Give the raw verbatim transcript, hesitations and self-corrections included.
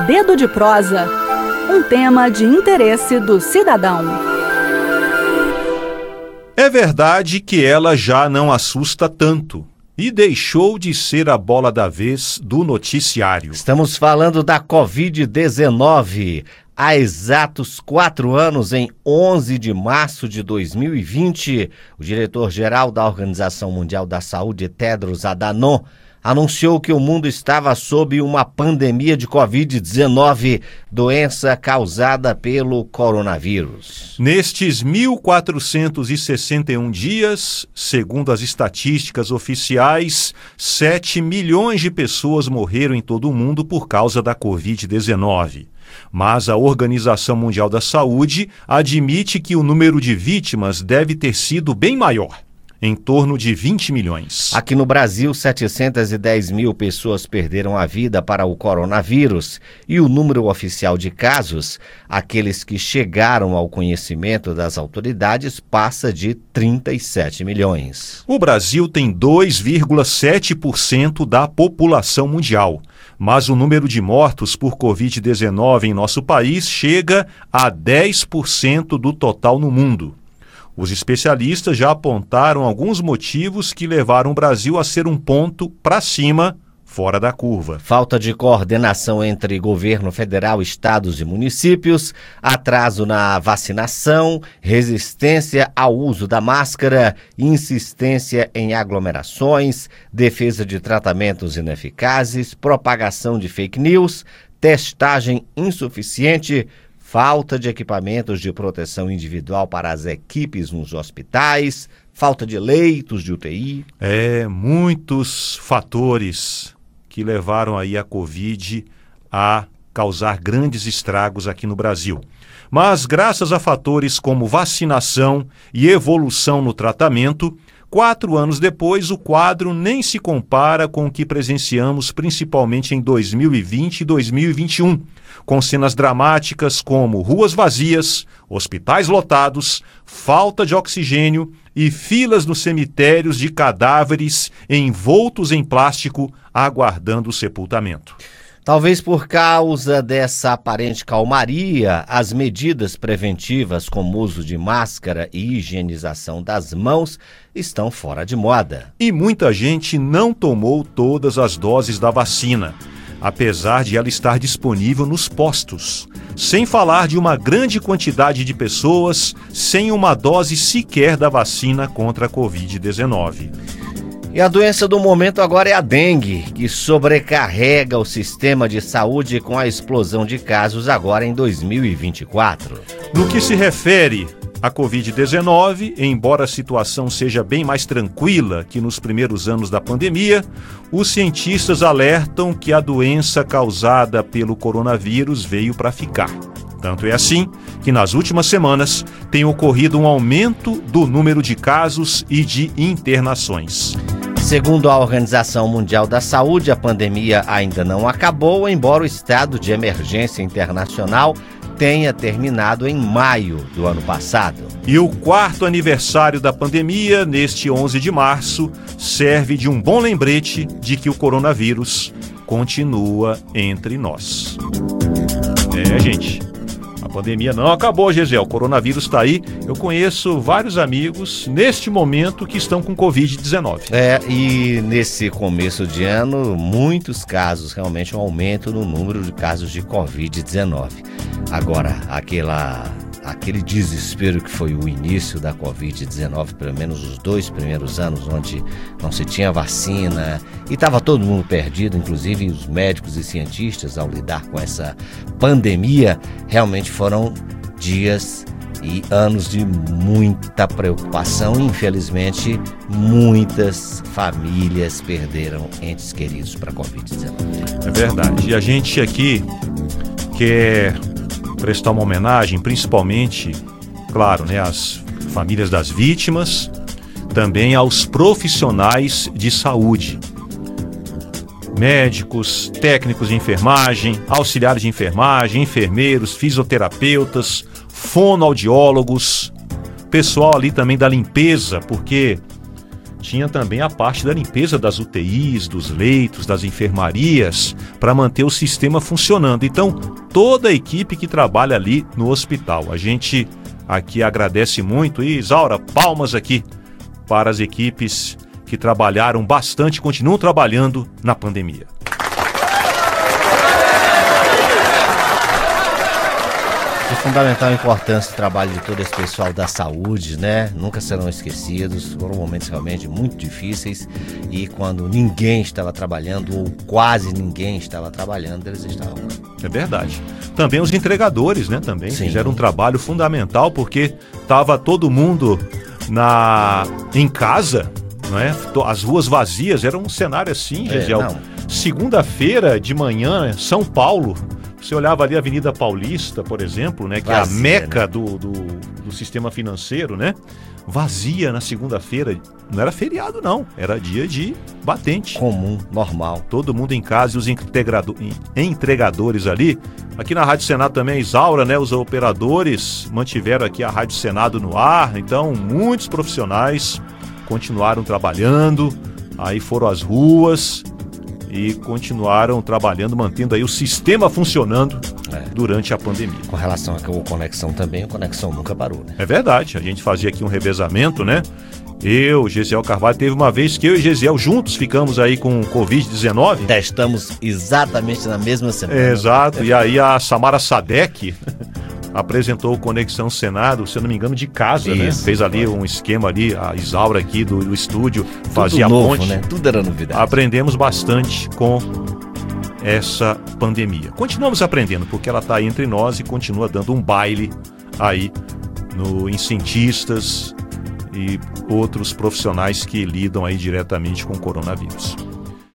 Dedo de Prosa, um tema de interesse do cidadão. É verdade que ela já não assusta tanto e deixou de ser a bola da vez do noticiário. Estamos falando da covid dezenove. Há exatos quatro anos, em onze de março de dois mil e vinte, o diretor-geral da Organização Mundial da Saúde, Tedros Adhanom, anunciou que o mundo estava sob uma pandemia de covid dezenove, doença causada pelo coronavírus. Nestes mil quatrocentos e sessenta e um dias, segundo as estatísticas oficiais, sete milhões de pessoas morreram em todo o mundo por causa da covid dezenove. Mas a Organização Mundial da Saúde admite que o número de vítimas deve ter sido bem maior, em torno de vinte milhões. Aqui no Brasil, setecentas e dez mil pessoas perderam a vida para o coronavírus e o número oficial de casos, aqueles que chegaram ao conhecimento das autoridades, passa de trinta e sete milhões. O Brasil tem dois vírgula sete por cento da população mundial, mas o número de mortos por covid dezenove em nosso país chega a dez por cento do total no mundo. Os especialistas já apontaram alguns motivos que levaram o Brasil a ser um ponto para cima, fora da curva. Falta de coordenação entre governo federal, estados e municípios, atraso na vacinação, resistência ao uso da máscara, insistência em aglomerações, defesa de tratamentos ineficazes, propagação de fake news, testagem insuficiente, falta de equipamentos de proteção individual para as equipes nos hospitais, falta de leitos de U T I. É, muitos fatores que levaram aí a Covid a causar grandes estragos aqui no Brasil. Mas graças a fatores como vacinação e evolução no tratamento, quatro anos depois o quadro nem se compara com o que presenciamos principalmente em dois mil e vinte e dois mil e vinte e um, com cenas dramáticas como ruas vazias, hospitais lotados, falta de oxigênio e filas nos cemitérios de cadáveres envoltos em plástico aguardando o sepultamento. Talvez por causa dessa aparente calmaria, as medidas preventivas como uso de máscara e higienização das mãos estão fora de moda. E muita gente não tomou todas as doses da vacina, apesar de ela estar disponível nos postos, sem falar de uma grande quantidade de pessoas sem uma dose sequer da vacina contra a covid dezenove. E a doença do momento agora é a dengue, que sobrecarrega o sistema de saúde com a explosão de casos agora em dois mil e vinte e quatro. No que se refere à covid dezenove, embora a situação seja bem mais tranquila que nos primeiros anos da pandemia, os cientistas alertam que a doença causada pelo coronavírus veio para ficar. Tanto é assim que nas últimas semanas tem ocorrido um aumento do número de casos e de internações. Segundo a Organização Mundial da Saúde, a pandemia ainda não acabou, embora o estado de emergência internacional tenha terminado em maio do ano passado. E o quarto aniversário da pandemia, neste onze de março, serve de um bom lembrete de que o coronavírus continua entre nós. É, gente, a pandemia não acabou, Gisele. O coronavírus está aí. Eu conheço vários amigos neste momento que estão com covid dezenove. É, e nesse começo de ano, muitos casos, realmente um aumento no número de casos de covid dezenove. Agora, aquela, aquele desespero que foi o início da covid dezenove, pelo menos os dois primeiros anos, onde não se tinha vacina e estava todo mundo perdido, inclusive os médicos e cientistas, ao lidar com essa pandemia, realmente foram dias e anos de muita preocupação. Infelizmente, muitas famílias perderam entes queridos para a covid dezenove. É verdade. E a gente aqui quer prestar uma homenagem, principalmente, claro, né, às famílias das vítimas, também aos profissionais de saúde. Médicos, técnicos de enfermagem, auxiliares de enfermagem, enfermeiros, fisioterapeutas, fonoaudiólogos, pessoal ali também da limpeza, porque tinha também a parte da limpeza das U T Is, dos leitos, das enfermarias, para manter o sistema funcionando. Então, toda a equipe que trabalha ali no hospital. A gente aqui agradece muito e, Isaura, palmas aqui para as equipes que trabalharam bastante, continuam trabalhando na pandemia. De fundamental importância o trabalho de todo esse pessoal da saúde, né? Nunca serão esquecidos. Foram momentos realmente muito difíceis e quando ninguém estava trabalhando ou quase ninguém estava trabalhando, eles estavam lá. É verdade. Também os entregadores, né? Também Sim. fizeram um trabalho fundamental porque estava todo mundo na em casa, não é? As ruas vazias, era um cenário assim, É, Gesiel. não. Segunda-feira de manhã, São Paulo. Você olhava ali a Avenida Paulista, por exemplo, né, que Vazia, é a meca, né? do, do, do sistema financeiro, né? Vazia na segunda-feira. Não era feriado, não. Era dia de batente. Comum, normal. Todo mundo em casa e os integrado- entregadores ali. Aqui na Rádio Senado também, a Isaura, né? Os operadores mantiveram aqui a Rádio Senado no ar. Então, muitos profissionais continuaram trabalhando. Aí foram às ruas e continuaram trabalhando, mantendo aí o sistema funcionando É. durante a pandemia. Com relação à Conexão também, a Conexão nunca parou, né? É verdade, a gente fazia aqui um revezamento, né? Eu, Gesiel Carvalho, teve uma vez que eu e Gesiel juntos ficamos aí com covid dezenove. Testamos exatamente na mesma semana. É, exato, e aí a Samara Sadek apresentou o Conexão Senado, se eu não me engano, de casa, né? Isso, Fez ali foi. um esquema ali, a Isaura aqui do, do estúdio, Tudo fazia novo, ponte. né? Tudo era novidade. Aprendemos bastante com essa pandemia. Continuamos aprendendo, porque ela está aí entre nós e continua dando um baile aí no, em cientistas e outros profissionais que lidam aí diretamente com o coronavírus.